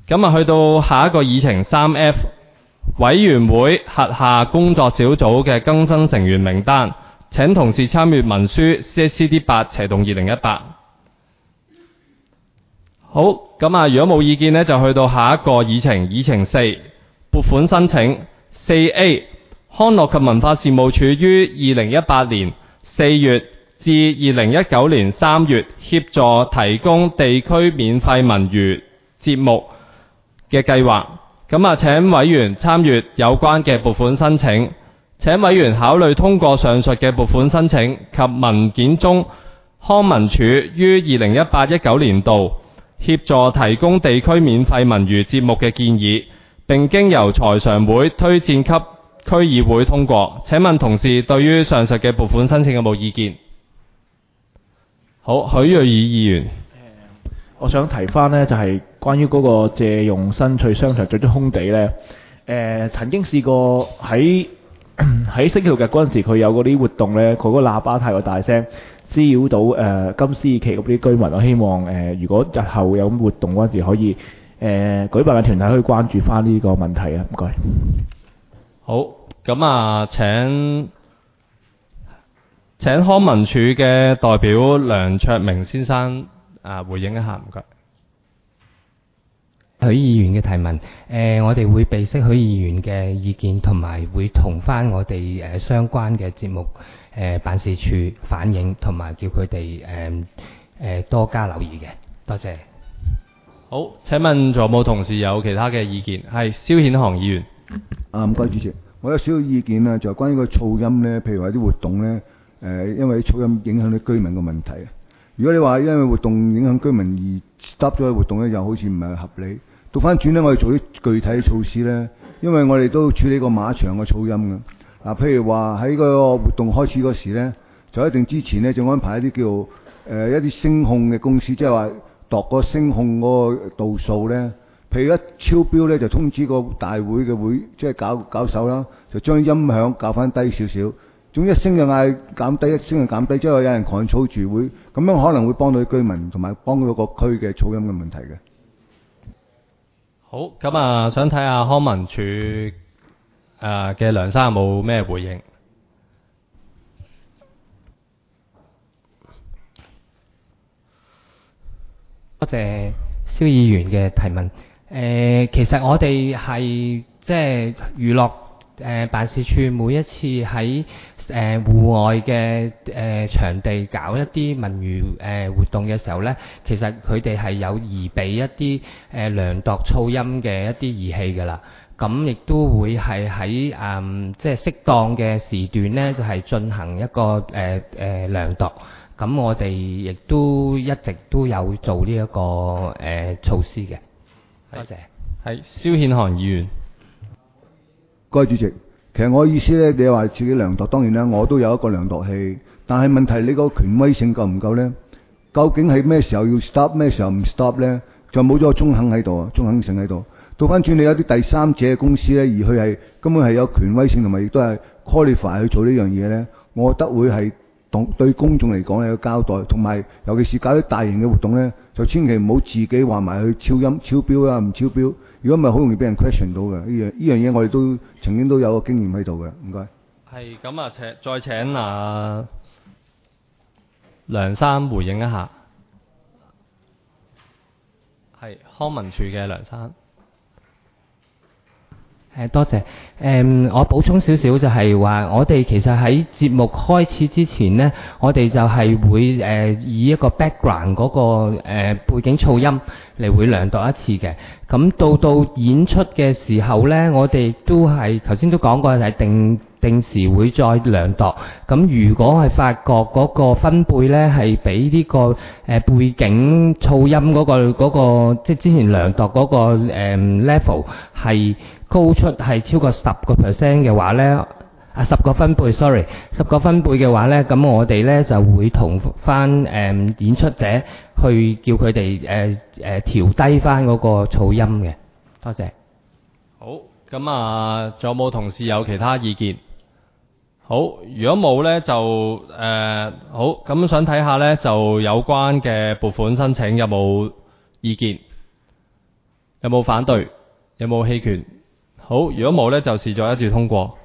咁啊，去到下一個議程 3F 委員會轄下工作小組嘅更新成員名單，請同事參閱文書 CACD8/2018。好，咁啊，如果冇意見呢，就去到下一個議程4撥款申請 4A 康樂及文化事務署於2018年4月至2019年3月協助提供地區免費文娛節目嘅計劃。咁啊，請委員參閱有關嘅撥款申請。請委員考慮通過上述嘅撥款申請及文件中康文署於2018-19年度協助提供地區免費文娛節目嘅建議，並經由財常會推薦給區議會通過。請問同事對於上述嘅撥款申請有冇意見？好，許瑞怡議員。 我想提翻呢，就係關於嗰個借用新翠商場最終空地呢。曾經試過喺星期六日嗰陣時，佢有嗰啲活動呢，佢嗰個喇叭太過大聲，滋擾到金絲旗嗰啲居民。我希望如果日後有活動嗰陣時，可以舉辦嘅團體可以關注翻呢個問題啊。唔該。 好，咁啊，請康文署嘅代表梁卓明先生回應一下，唔該。 許議員嘅提問，我哋會備悉許議員嘅意見，同埋會同翻我哋相關嘅節目辦事處反映，同埋叫佢哋多加留意嘅。多謝。 好，請問仲有冇同事有其他嘅意見？係蕭顯航議員。 唔該主席，我有少少意見啊，就係關於個噪音呢，譬如話啲活動呢，因為噪音影響到居民嘅問題啊。如果你話因為活動影響居民而 stop 咗個活動呢，又好似唔係合理。倒翻轉呢，我哋做啲具體措施呢，因為我哋都處理過馬場嘅噪音嘅。譬如話喺個活動開始嗰時呢，就一定之前呢，就安排一啲叫一啲聲控嘅公司，即係話度個聲控嗰個度數呢。譬如一超標呢，就通知個大會嘅會，即係搞手啦，就將音響校翻低少少。總之一聲就嗌減低，一聲就減低，即係有人 control 住會，咁樣可能會幫到啲居民同埋幫到個區嘅噪音嘅問題嘅。 好，咁啊，想睇下康文署嘅梁生有冇咩回應？ 多謝蕭議員嘅提問。其實我哋係即係娛樂辦事處每一次喺戶外嘅場地搞一啲文娛活動嘅時候呢，其實佢哋係有擬備一啲量度噪音嘅一啲儀器㗎啦。咁亦都會係喺即係適當嘅時段呢，就係進行一個量度。咁我哋亦都一直都有做呢一個措施嘅。多謝。 係蕭顯航議員。 該主席，其實我意思呢，你話自己量度，當然啦，我都有一個量度器，但係問題你個權威性夠唔夠呢？究竟係咩時候要 stop， 咩時候唔 stop 呢？就冇咗個中肯喺度啊，中肯性喺度。倒翻轉你有啲第三者嘅公司呢，而佢係根本係有權威性同埋亦都係 qualify 去做呢樣嘢呢，我覺得會係對公眾嚟講有個交代，同埋尤其是搞啲大型嘅活動呢，就千祈唔好自己話埋去超音超標啊，唔超標。如果唔係好容易俾人 question 到嘅，呢樣嘢我哋都曾經都有個經驗喺度嘅，唔該。 係咁啊，再請梁生回應一下。係康文署嘅梁生。 多謝。我補充少少就係話，我哋其實喺節目開始之前呢，我哋就係會以一個 background 嗰個背景噪音嚟會量度一次嘅。咁到演出嘅時候呢，我哋都係頭先都講過係定時會再量度。咁如果係發覺嗰個分貝呢係比呢個背景噪音嗰個即係之前量度嗰個level 係高出係超過10% 嘅話呢，10個分貝 ，10個分貝嘅話呢，咁我哋呢就會同翻演出者去叫佢哋調低翻嗰個噪音嘅。多謝。 好，咁啊，仲有冇同事有其他意見？好，如果冇呢，就好，咁想睇下呢，就有關嘅撥款申請有冇意見？ 有冇反對？有冇棄權？好，如果冇呢，就視作一致通過。